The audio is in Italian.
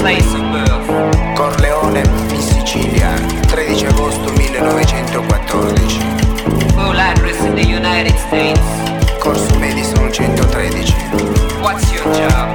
place of birth? Corleone, in Sicilia, 13 agosto 1914. Full address in the United States. Corso Madison 113. What's your job?